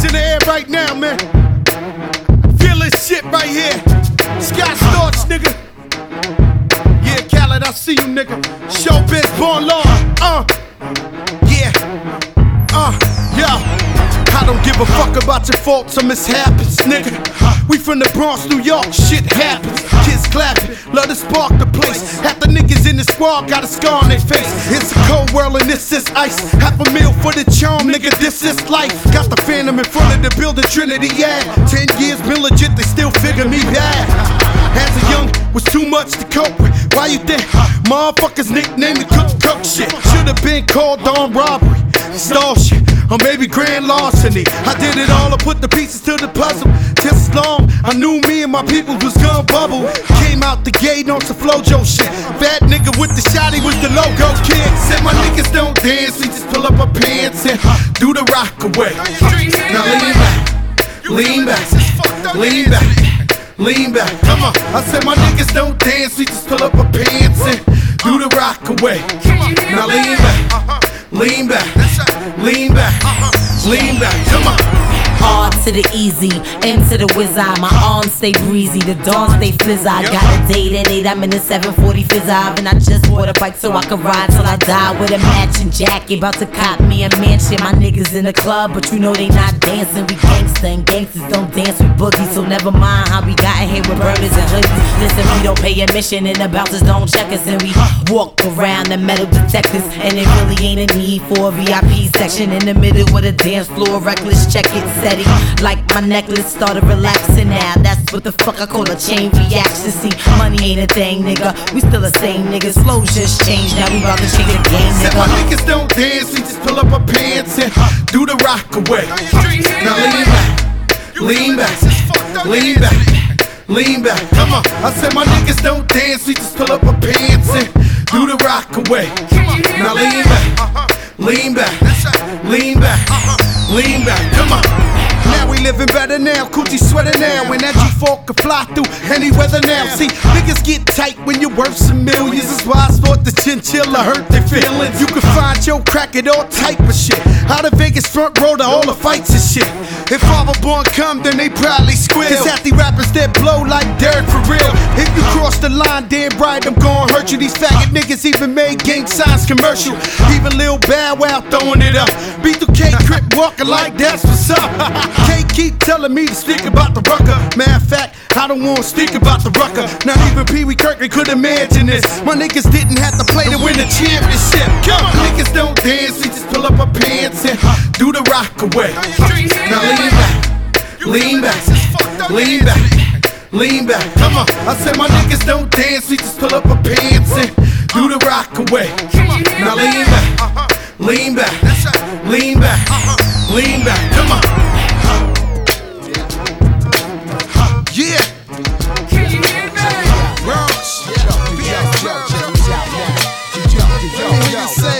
in the air right now, man. Feel this shit right here. Sky Storch, nigga. Yeah, Khaled, I see you, nigga. Showbiz, born law. Yeah. Yo. I don't give a fuck about your faults or mishaps, nigga. We from the Bronx, New York, shit happens. Kids clapping, love to spark the place. Half the niggas in the squad got a scar on their face. It's a cold world and this is ice. Half a meal for the charm, nigga, this is life. Got the Phantom in front of the building, Trinity, yeah. 10 years been legit, they still figure me bad. As a young, was too much to cope with. Why you think motherfuckers nicknamed me cook shit? Should've been called on robbery, stall shit, or maybe grand larceny. I did it all, I put the pieces to the puzzle. Just as long I knew me and my people was gonna bubble. Came out the gate on some Flojo shit. Fat nigga with the shotty was the logo kid. Said my niggas don't dance, we just pull up our pants and do the rock away. Now lean back, lean back, lean back, lean back. Come on. I said my niggas don't dance, we just pull up our pants and do the rock away. Now lean back, lean back, lean back, lean back. Come on. R to the easy, M to the wizard. My arms stay breezy, the dawn stay flizzy. I got a date at 8, I'm in the 740 fizz-eye. And I just bought a bike so I can ride till I die with a matching jacket. About to cop me a mansion. My niggas in the club, but you know they not dancing. We gangsta and gangsters don't dance with boogies. So never mind how we got in here with burners and hoodies. Listen, we don't pay admission and the bouncers don't check us. And we walk around the metal detectors. And it really ain't a need for a VIP section. In the middle with a dance floor, reckless, check it, steady. Like my necklace started relaxing now. That's what the fuck I call a chain reaction. See, money ain't a thing, nigga. We still the same niggas. Flows just changed, now we about to change the game, nigga. Said my niggas don't dance, we just pull up our pants and do the rock away. Now lean back, lean back, lean back, lean back. Come on. I said my niggas don't dance, we just pull up our pants and do the rock away. Now lean back, lean back, lean back, lean back. Come on. Now we living better now, coochie sweater now. And that G4 can fly through any weather now. See, niggas get tight when you're worth some millions. That's why I thought the chinchilla hurt their feelings. You can find your crack at all type of shit. Out of Vegas front row to all the fights and shit. If Father Born come, then they probably squeal. Cause half the rappers that blow like dirt for real. If you cross the line, damn right, I'm gon' hurt you. These faggot niggas even made gang signs commercial. Even Lil Bow Wow throwing it up. B2K Crip walking like that's what's up. Can't keep telling me to speak about the rucker. Matter of fact, I don't wanna speak about the rucker. Not even Pee Wee Kirkland could imagine this. My niggas didn't have to play to win the championship. Come on. Niggas don't dance, we just pull up our pants and do the rock away. Now lean back, lean back, lean back, lean back. Come on. I said my niggas don't dance, we just pull up our pants and do the rock away. Now lean back, lean back, lean back, lean back. Come on.